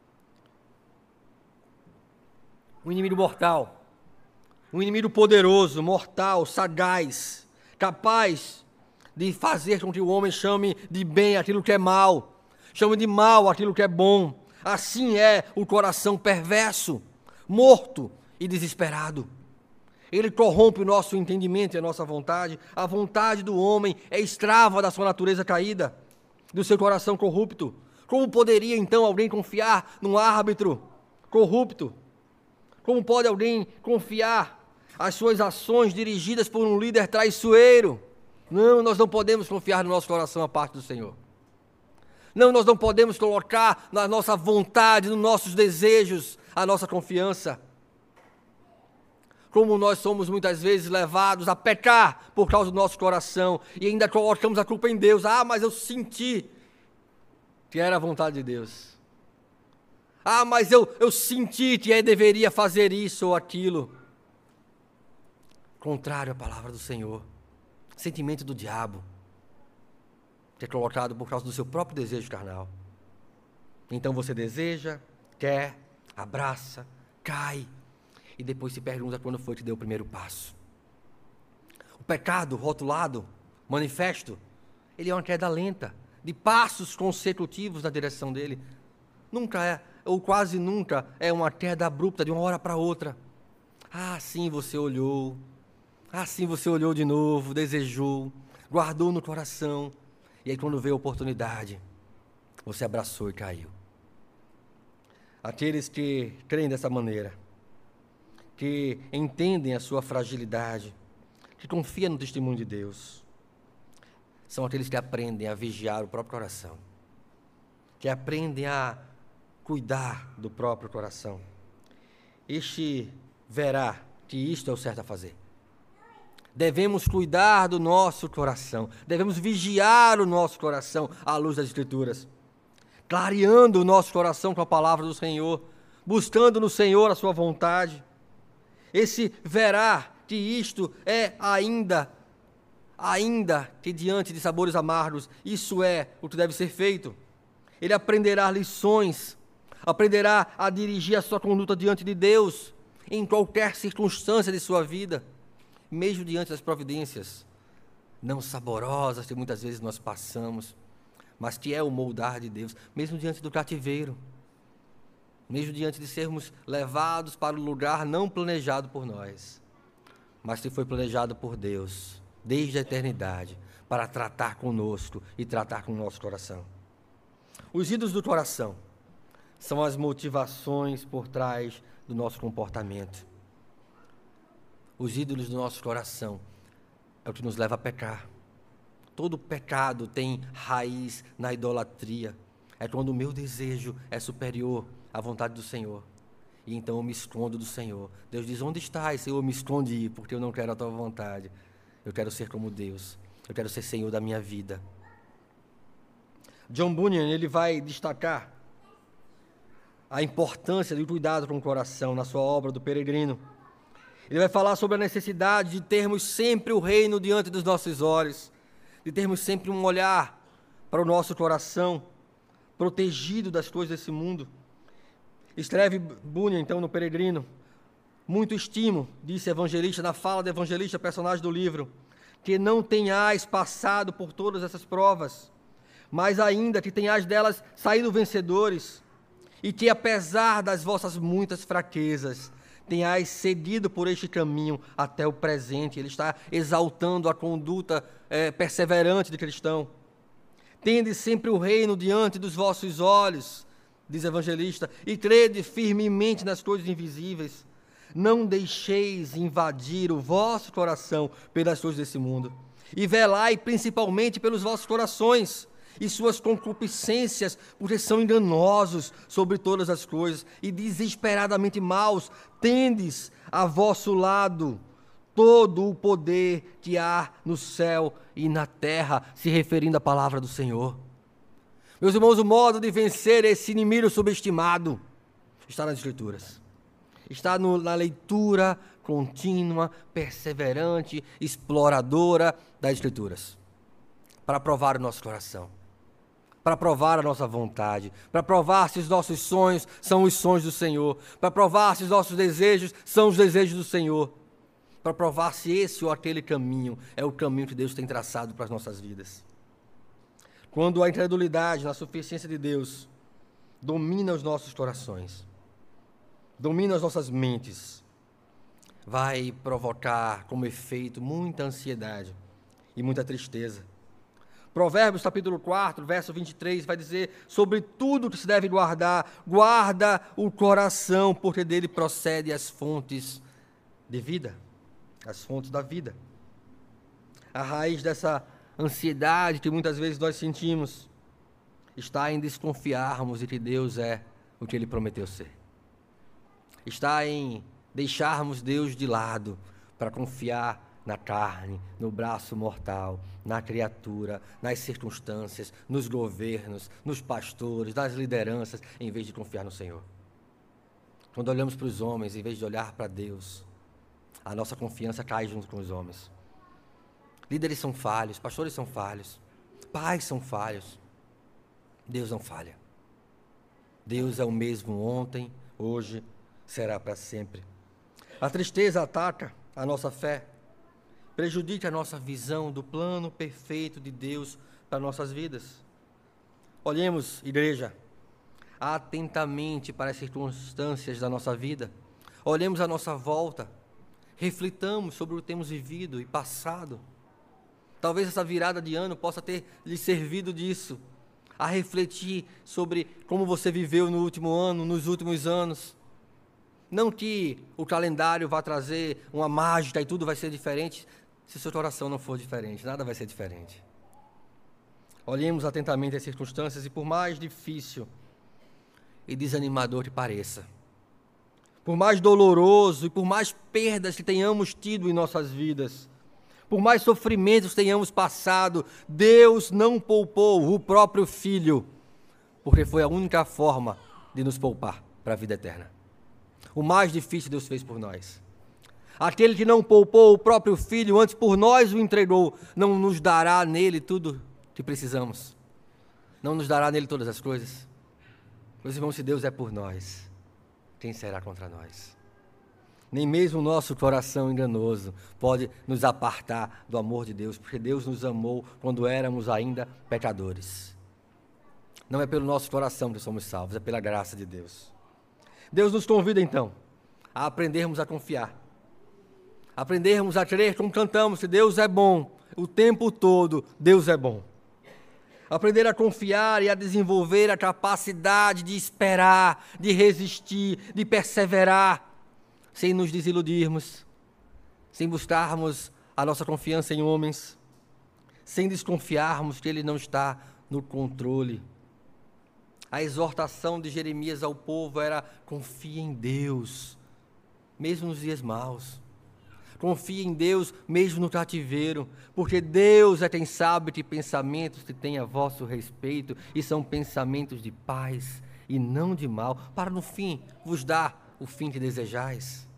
Um inimigo mortal, um inimigo poderoso, mortal, sagaz, capaz de fazer com que o homem chame de bem aquilo que é mal, chame de mal aquilo que é bom. Assim é o coração perverso, morto e desesperado. Ele corrompe o nosso entendimento e a nossa vontade. A vontade do homem é escrava da sua natureza caída, do seu coração corrupto. Como poderia então alguém confiar num árbitro corrupto? Como pode alguém confiar as suas ações dirigidas por um líder traiçoeiro? Não, nós não podemos confiar no nosso coração a parte do Senhor. Não, nós não podemos colocar na nossa vontade, nos nossos desejos, a nossa confiança. Como nós somos muitas vezes levados a pecar por causa do nosso coração e ainda colocamos a culpa em Deus. Mas eu senti que era a vontade de Deus. Mas eu senti que deveria fazer isso ou aquilo. Contrário à palavra do Senhor. Sentimento do diabo, que é colocado por causa do seu próprio desejo carnal. Então você deseja, quer, abraça, cai, e depois se pergunta quando foi que deu o primeiro passo. O pecado rotulado, manifesto, ele é uma queda lenta, de passos consecutivos na direção dele. Nunca é ou quase nunca, é uma queda abrupta, de uma hora para outra. Sim, você olhou. Sim, você olhou de novo, desejou, guardou no coração. E aí, quando veio a oportunidade, você abraçou e caiu. Aqueles que creem dessa maneira, que entendem a sua fragilidade, que confiam no testemunho de Deus, são aqueles que aprendem a vigiar o próprio coração, que aprendem a cuidar do próprio coração. Este verá que isto é o certo a fazer. Devemos cuidar do nosso coração, devemos vigiar o nosso coração à luz das Escrituras, clareando o nosso coração com a palavra do Senhor, buscando no Senhor a sua vontade. Esse verá que isto é ainda que diante de sabores amargos, isso é o que deve ser feito. Ele aprenderá lições, aprenderá a dirigir a sua conduta diante de Deus, em qualquer circunstância de sua vida, mesmo diante das providências não saborosas que muitas vezes nós passamos, mas que é o moldar de Deus, mesmo diante do cativeiro, mesmo diante de sermos levados para o lugar não planejado por nós, mas que foi planejado por Deus, desde a eternidade, para tratar conosco e tratar com o nosso coração. Os ídolos do coração são as motivações por trás do nosso comportamento. Os ídolos do nosso coração é o que nos leva a pecar. Todo pecado tem raiz na idolatria. É quando o meu desejo é superior à vontade do Senhor. E então eu me escondo do Senhor. Deus diz, onde estás, Senhor? Eu me escondi, porque eu não quero a tua vontade. Eu quero ser como Deus. Eu quero ser Senhor da minha vida. John Bunyan, ele vai destacar a importância do cuidado com o coração na sua obra do Peregrino. Ele vai falar sobre a necessidade de termos sempre o reino diante dos nossos olhos, de termos sempre um olhar para o nosso coração, protegido das coisas desse mundo. Escreve Bunyan, então, no Peregrino, muito estimo, disse evangelista, na fala do evangelista, personagem do livro, que não tenhais passado por todas essas provas, mas ainda que tenhais delas saído vencedores, e que apesar das vossas muitas fraquezas, tenhais seguido por este caminho até o presente. Ele está exaltando a conduta perseverante de cristão. Tende sempre o reino diante dos vossos olhos, diz o evangelista, e crede firmemente nas coisas invisíveis. Não deixeis invadir o vosso coração pelas coisas desse mundo, e velai principalmente pelos vossos corações e suas concupiscências, porque são enganosos sobre todas as coisas e desesperadamente maus. Tendes a vosso lado todo o poder que há no céu e na terra, se referindo à palavra do Senhor. Meus irmãos, o modo de vencer esse inimigo subestimado está nas Escrituras. Está na leitura contínua, perseverante, exploradora das Escrituras, para provar o nosso coração, para provar a nossa vontade, para provar se os nossos sonhos são os sonhos do Senhor, para provar se os nossos desejos são os desejos do Senhor, para provar se esse ou aquele caminho é o caminho que Deus tem traçado para as nossas vidas. Quando a incredulidade na suficiência de Deus domina os nossos corações, domina as nossas mentes, vai provocar como efeito muita ansiedade e muita tristeza. Provérbios capítulo 4, verso 23, vai dizer, sobre tudo que se deve guardar, guarda o coração, porque dele procede as fontes de vida, as fontes da vida. A raiz dessa ansiedade que muitas vezes nós sentimos está em desconfiarmos de que Deus é o que Ele prometeu ser. Está em deixarmos Deus de lado para confiar na carne, no braço mortal, na criatura, nas circunstâncias, nos governos, nos pastores, nas lideranças, em vez de confiar no Senhor. Quando olhamos para os homens, em vez de olhar para Deus, a nossa confiança cai junto com os homens. Líderes são falhos, pastores são falhos, pais são falhos. Deus não falha. Deus é o mesmo ontem, hoje, será para sempre. A tristeza ataca a nossa fé, prejudica a nossa visão do plano perfeito de Deus para nossas vidas. Olhemos, igreja, atentamente para as circunstâncias da nossa vida, olhemos à nossa volta, reflitamos sobre o que temos vivido e passado. Talvez essa virada de ano possa ter lhe servido disso, a refletir sobre como você viveu no último ano, nos últimos anos. Não que o calendário vá trazer uma mágica e tudo vai ser diferente, se sua oração não for diferente, nada vai ser diferente. Olhemos atentamente as circunstâncias e por mais difícil e desanimador que pareça, por mais doloroso e por mais perdas que tenhamos tido em nossas vidas, por mais sofrimentos que tenhamos passado, Deus não poupou o próprio Filho, porque foi a única forma de nos poupar para a vida eterna. O mais difícil Deus fez por nós. Aquele que não poupou o próprio Filho, antes por nós o entregou, não nos dará nele tudo que precisamos? Não nos dará nele todas as coisas? Meus irmãos, se Deus é por nós, quem será contra nós? Nem mesmo o nosso coração enganoso pode nos apartar do amor de Deus, porque Deus nos amou quando éramos ainda pecadores. Não é pelo nosso coração que somos salvos, é pela graça de Deus. Deus nos convida então a aprendermos a confiar, aprendermos a crer como cantamos, que Deus é bom, o tempo todo Deus é bom. Aprender a confiar e a desenvolver a capacidade de esperar, de resistir, de perseverar, sem nos desiludirmos, sem buscarmos a nossa confiança em homens, sem desconfiarmos que Ele não está no controle. A exortação de Jeremias ao povo era: confie em Deus, mesmo nos dias maus. Confie em Deus mesmo no cativeiro, porque Deus é quem sabe que pensamentos que tem a vosso respeito, e são pensamentos de paz e não de mal, para no fim vos dar o fim que desejais.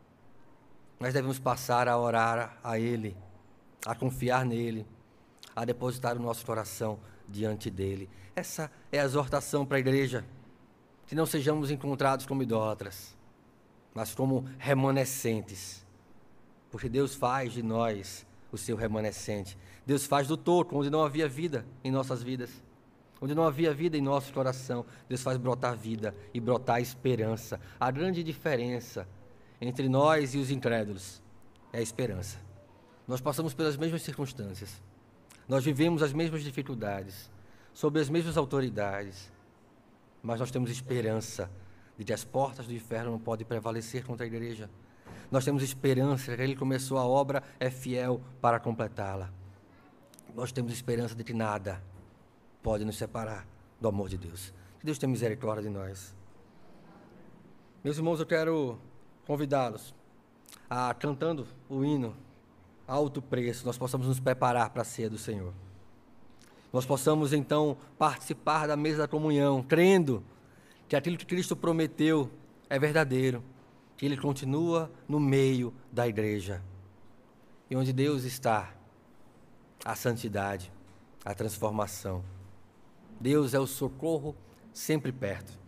Nós devemos passar a orar a Ele, a confiar nele, a depositar o nosso coração diante dele. Essa é a exortação para a igreja, que não sejamos encontrados como idólatras, mas como remanescentes, porque Deus faz de nós o seu remanescente. Deus faz do toco, onde não havia vida em nossas vidas, onde não havia vida em nosso coração, Deus faz brotar vida e brotar esperança. A grande diferença entre nós e os incrédulos é a esperança. Nós passamos pelas mesmas circunstâncias, nós vivemos as mesmas dificuldades, sob as mesmas autoridades, mas nós temos esperança de que as portas do inferno não podem prevalecer contra a igreja. Nós temos esperança que Ele começou a obra, é fiel para completá-la. Nós temos esperança de que nada pode nos separar do amor de Deus. Que Deus tenha misericórdia de nós. Meus irmãos, eu quero convidá-los a, cantando o hino Alto Preço, nós possamos nos preparar para a ceia do Senhor. Nós possamos então participar da mesa da comunhão, crendo que aquilo que Cristo prometeu é verdadeiro, que Ele continua no meio da igreja. E onde Deus está, a santidade, a transformação. Deus é o socorro sempre perto.